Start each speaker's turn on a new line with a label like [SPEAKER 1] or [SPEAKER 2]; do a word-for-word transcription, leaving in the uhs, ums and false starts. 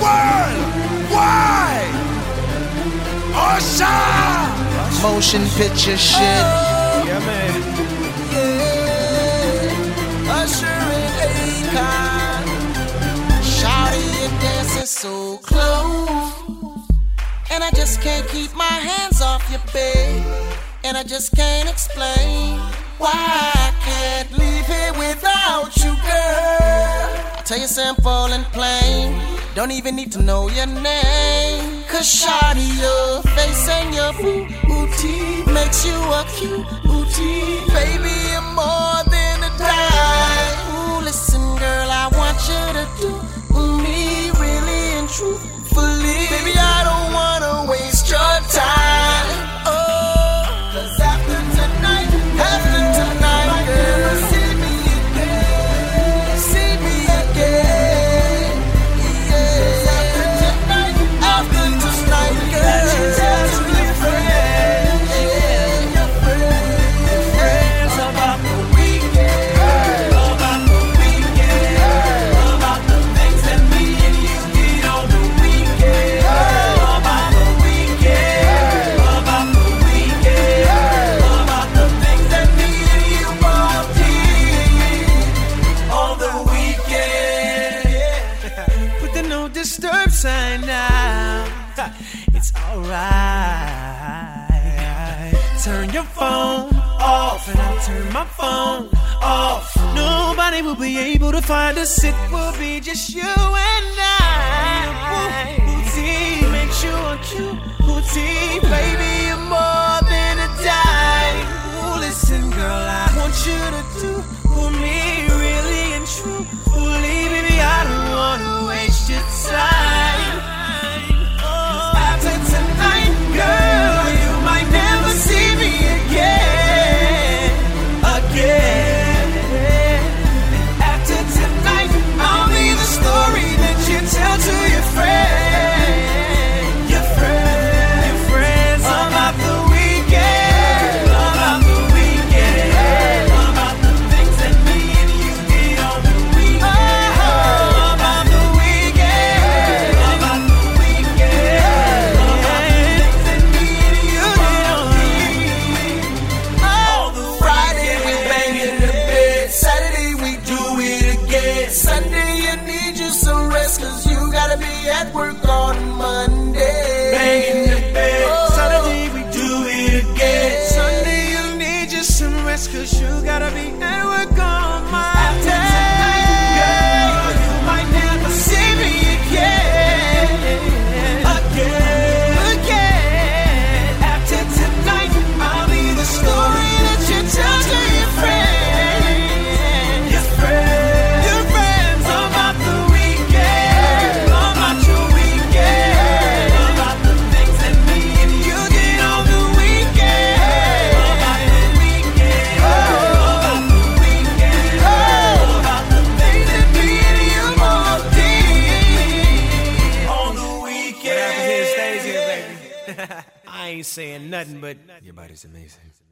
[SPEAKER 1] worldwide. Usher!
[SPEAKER 2] Motion picture shit.
[SPEAKER 1] Yeah, man.
[SPEAKER 2] Yeah. Usher and Akon. Shawty, your dancing so close, and I just can't keep my hands off your babe, and I just can't explain why I can't leave here without you, girl. I tell you simple and plain, don't even need to know your name, cause shawty, your face and your booty makes you a cutie. Baby, you're more than a dime. Ooh, listen girl, I want you to do me really and truthfully. Baby, I don't wanna waste your time. Oh, cause after tonight, after tonight, girl, see me again, see me again. Yeah, after tonight, after tonight, girl, you tell to your friends, yeah, your friends, your friends about the weekend, about the weekend, about the things that me and you did on the weekend, about the weekend, about the weekend, about the things that me and you both did on the weekend.
[SPEAKER 1] Put the no disturb sign now. It's alright. Turn your phone off and I'll turn my phone off. Nobody will be able to find us. It will be just you and I. Booty makes you a cute booty. Baby, you're more than a dime. Ooh, listen, girl, I want you to do for me really and truthfully. Baby, I don't wanna waste your time. Oh, after tonight, girl, you might never see me again, again. And after tonight, I'll be the story that you tell to your friends, your friends, your friends about the weekend, about the weekend, about the things that me and you did on the weekend, about the weekend, about the weekend, about the things that me and you did on the weekend.
[SPEAKER 2] Oh, Friday we bang in the bed, Saturday we do it again, Sunday you need you some rest, cause you gotta be at work on Monday.
[SPEAKER 1] Bang in the bed,
[SPEAKER 2] Oh.
[SPEAKER 1] Saturday we do it again, Sunday you need just some rest, cause you gotta be at work on Monday.
[SPEAKER 2] Girl, you might never see me again,
[SPEAKER 1] Again,
[SPEAKER 2] again. After tonight, I'll be the story that you tell to your friends,
[SPEAKER 1] your friend,
[SPEAKER 2] your friends about the weekend, about your weekend,
[SPEAKER 1] about the things that me and you
[SPEAKER 2] you did on the weekend,
[SPEAKER 1] about the weekend, about the weekend,
[SPEAKER 2] about the things that me and you both did
[SPEAKER 1] on the weekend. Whatever's here stays here, baby. I ain't saying nothing, but your body's amazing.